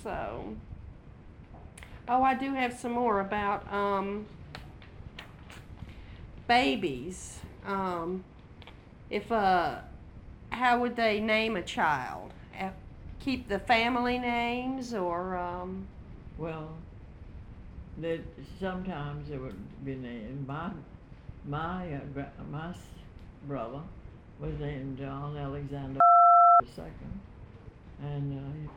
So, oh, I do have some more about babies. If how would they name a child? Keep the family names, or Well, sometimes it would be named. My brother was named John Alexander II, and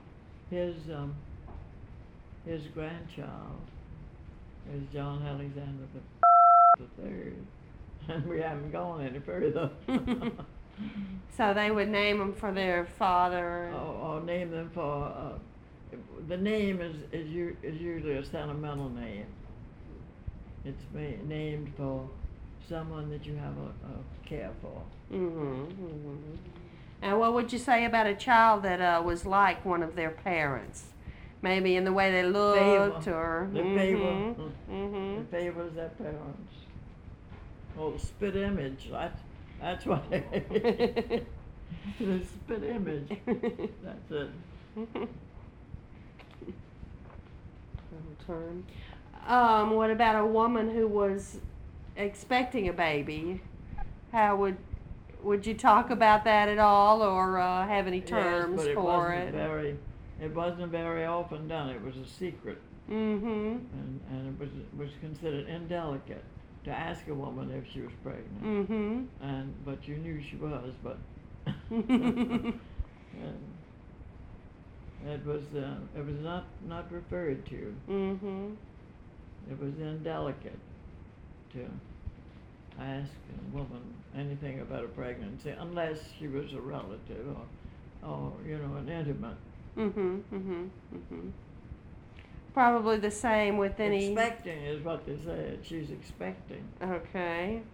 his grandchild is John Alexander III, and we haven't gone any further. so they would name them for their father. Or name them for. The name is usually a sentimental name. It's named for someone that you have a care for. And what would you say about a child that was like one of their parents? Maybe in the way they looked, or the favors their parents. Oh, spit image. That's what the spit image. That's it. Term. What about a woman who was expecting a baby? How would you talk about that at all, or have any terms yes, but for it? It wasn't very often done. It was a secret. And it was considered indelicate to ask a woman if she was pregnant. But you knew she was, but it was not referred to. It was indelicate to ask a woman anything about a pregnancy unless she was a relative or an intimate. Probably the same with any. Expecting is what they said. She's expecting. Okay.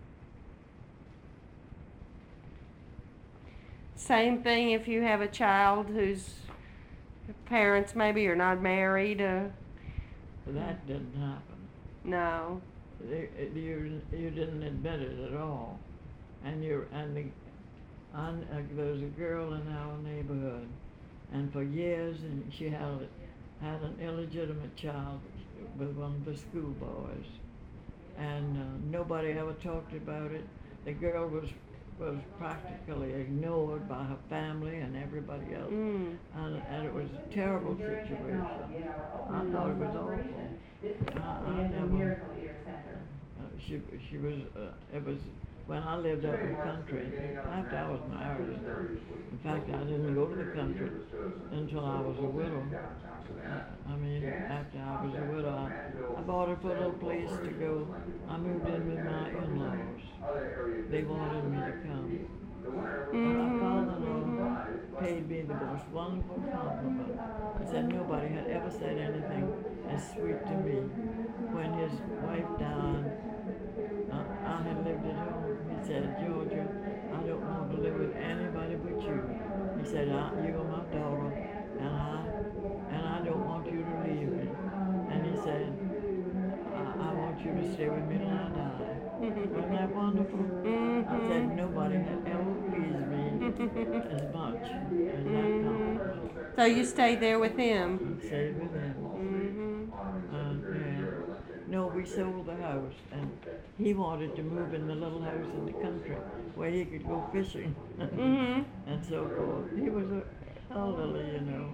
Same thing if you have a child whose parents maybe are not married. That didn't happen. No. You didn't admit it at all, and there was a girl in our neighborhood, and for years, and she had an illegitimate child with one of the schoolboys, and nobody ever talked about it. The girl was practically ignored by her family and everybody else, and it was a terrible situation. I thought it was awful. I never. She was. It was when I lived up in the country. After I was married, in fact, I didn't go to the country until I was a widow. After I was a widow, I bought her for a little place to go. I moved in with my in-laws. They wanted me to come. My father-in-law paid me the most wonderful compliment. He said nobody had ever said anything as sweet to me. When his wife died, I had lived at home. He said, Georgia, I don't want to live with anybody but you. He said, you're my daughter, and I don't want you to leave me. And he said, I want you to stay with me till I die. Wasn't that wonderful? I said, nobody had ever pleased me as much as that compliment. So you stayed there with him? I stayed with him. No, we sold the house, and he wanted to move in the little house in the country where he could go fishing and so forth. He was elderly,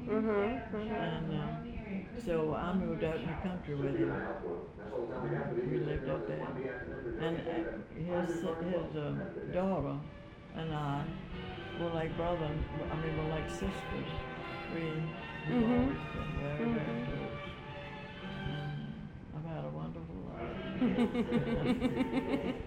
and so I moved out in the country with him. We lived up there, and his daughter and I were like we're like sisters. We've always been very, very close. I've had a wonderful life.